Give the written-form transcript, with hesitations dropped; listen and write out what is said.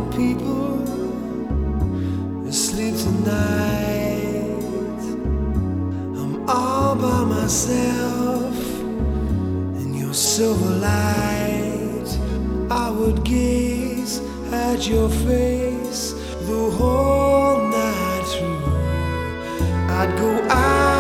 people asleep tonight. I'm all by myself in your silver light. I would gaze at your face the whole night through. I'd go out